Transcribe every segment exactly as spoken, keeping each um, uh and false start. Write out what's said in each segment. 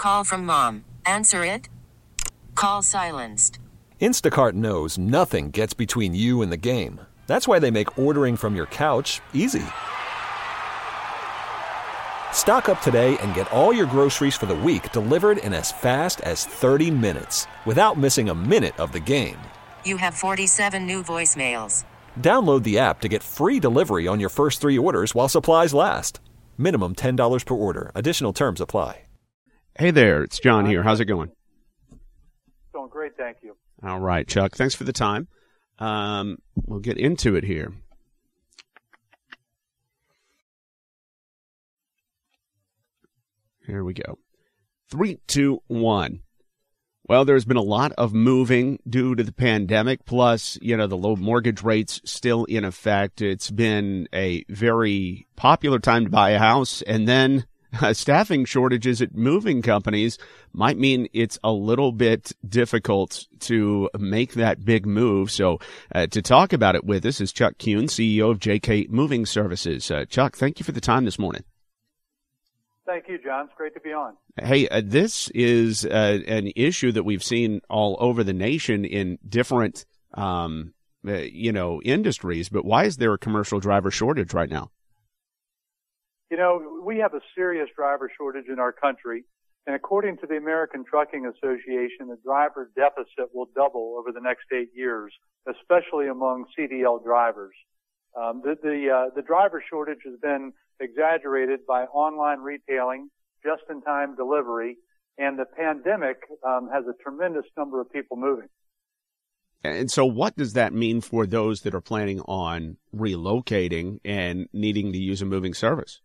Call from mom. Answer it. Call silenced. Instacart knows nothing gets between you and the game. That's why they make ordering from your couch easy. Stock up today and get all your groceries for the week delivered in as fast as thirty minutes without missing a minute of the game. You have forty-seven new voicemails. Download the app to get free delivery on your first three orders while supplies last. Minimum ten dollars per order. Additional terms apply. Hey there, it's John here. How's it going? Going great, thank you. All right, Chuck. Thanks for the time. Um, we'll get into it here. Here we go. Three, two, one. Well, there's been a lot of moving due to the pandemic, plus, you know, the low mortgage rates still in effect. It's been a very popular time to buy a house, and then uh, staffing shortages at moving companies might mean it's a little bit difficult to make that big move. So uh, to talk about it with us is Chuck Kuhn, C E O of J K Moving Services. Uh, Chuck, thank you for the time this morning. Thank you, John. It's great to be on. Hey, uh, this is uh, an issue that we've seen all over the nation in different, um, uh, you know, industries. But why is there a commercial driver shortage right now? You know, we have a serious driver shortage in our country. And according to the American Trucking Association, the driver deficit will double over the next eight years, especially among C D L drivers. Um, the the, uh, the driver shortage has been exaggerated by online retailing, just-in-time delivery, and the pandemic um, has a tremendous number of people moving. And so what does that mean for those that are planning on relocating and needing to use a moving service?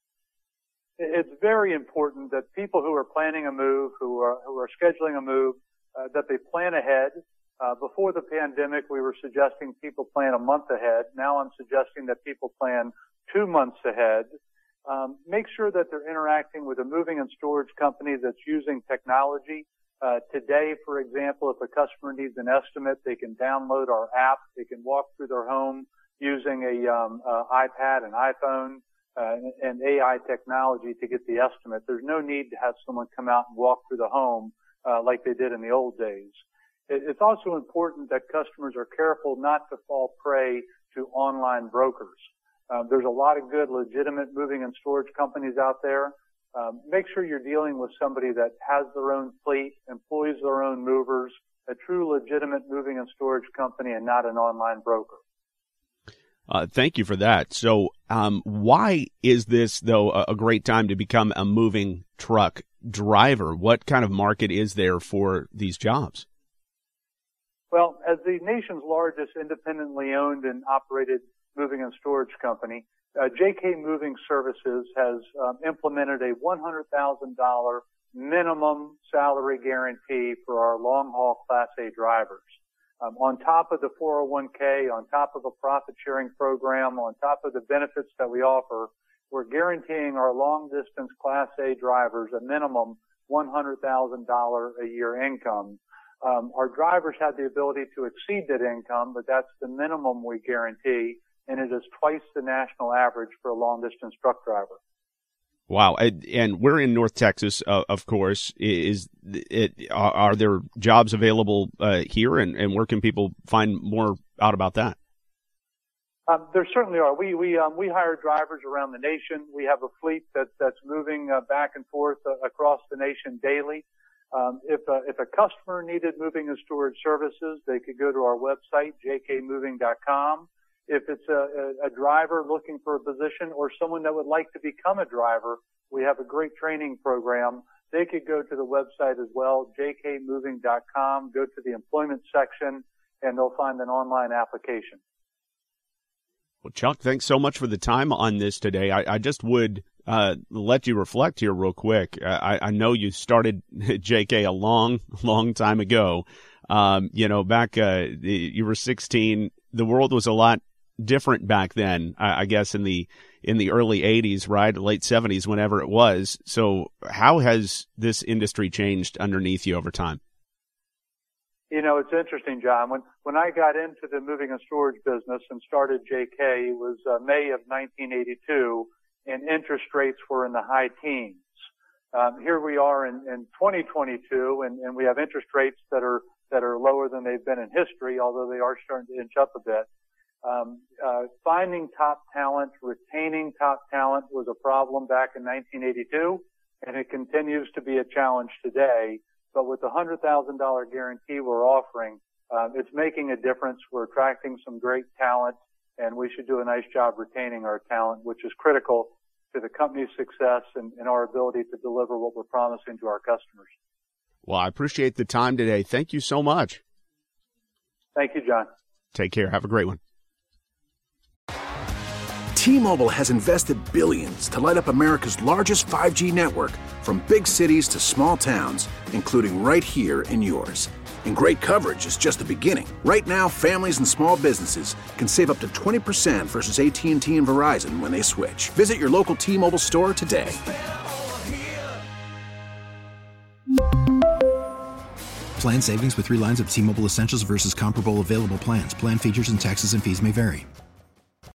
It's very important that people who are planning a move, who are, who are scheduling a move, uh, that they plan ahead. Uh, before the pandemic, we were suggesting people plan a month ahead. Now I'm suggesting that people plan two months ahead. Um, make sure that they're interacting with a moving and storage company that's using technology. Uh, today, for example, if a customer needs an estimate, they can download our app. They can walk through their home using a um, uh, iPad, an iPhone, uh, and A I technology to get the estimate. There's no need to have someone come out and walk through the home uh, like they did in the old days. It, it's also important that customers are careful not to fall prey to online brokers. Uh, there's a lot of good, legitimate moving and storage companies out there. Um, make sure you're dealing with somebody that has their own fleet, employs their own movers, a true, legitimate moving and storage company, and not an online broker. Uh, thank you for that. So, um, why is this, though, a, a great time to become a moving truck driver? What kind of market is there for these jobs? Well, as the nation's largest independently owned and operated moving and storage company, uh, J K Moving Services has um, implemented a one hundred thousand dollars minimum salary guarantee for our long-haul Class A drivers. Um, on top of the four oh one k, on top of a profit-sharing program, on top of the benefits that we offer, we're guaranteeing our long-distance Class A drivers a minimum one hundred thousand dollars a year income. Um, our drivers have the ability to exceed that income, but that's the minimum we guarantee, and it is twice the national average for a long-distance truck driver. Wow. And we're in North Texas, uh, of course. Is it, are, are there jobs available uh, here, and, and where can people find more out about that? Um, there certainly are. We we um, we hire drivers around the nation. We have a fleet that that's moving uh, back and forth uh, across the nation daily. Um, if a, if a customer needed moving and storage services, they could go to our website, j k moving dot com. If it's a, a, a driver looking for a position or someone that would like to become a driver, we have a great training program. They could go to the website as well, j k moving dot com, go to the employment section, and they'll find an online application. Well, Chuck, thanks so much for the time on this today. I, I just would uh, let you reflect here real quick. Uh, I, I know you started J K a long, long time ago. Um, you know, back uh, you were sixteen. The world was a lot different back then, I, I guess, in the in the early eighties, right? Late seventies, whenever it was. So how has this industry changed underneath you over time? You know, it's interesting, John. When when I got into the moving and storage business and started J K, it was uh, May of nineteen eighty-two, and interest rates were in the high teens. Um, here we are in, in twenty twenty-two, and, and we have interest rates that are that are lower than they've been in history, although they are starting to inch up a bit. Um, uh, finding top talent, retaining top talent was a problem back in nineteen eighty-two, and it continues to be a challenge today. But with the one hundred thousand dollars guarantee we're offering, um, it's making a difference. We're attracting some great talent, and we should do a nice job retaining our talent, which is critical to the company's success and, and our ability to deliver what we're promising to our customers. Well, I appreciate the time today. Thank you so much. Thank you, John. Take care. Have a great one. T-Mobile has invested billions to light up America's largest five G network, from big cities to small towns, including right here in yours. And great coverage is just the beginning. Right now, families and small businesses can save up to twenty percent versus A T and T and Verizon when they switch. Visit your local T-Mobile store today. Plan savings with three lines of T-Mobile Essentials versus comparable available plans. Plan features and taxes and fees may vary.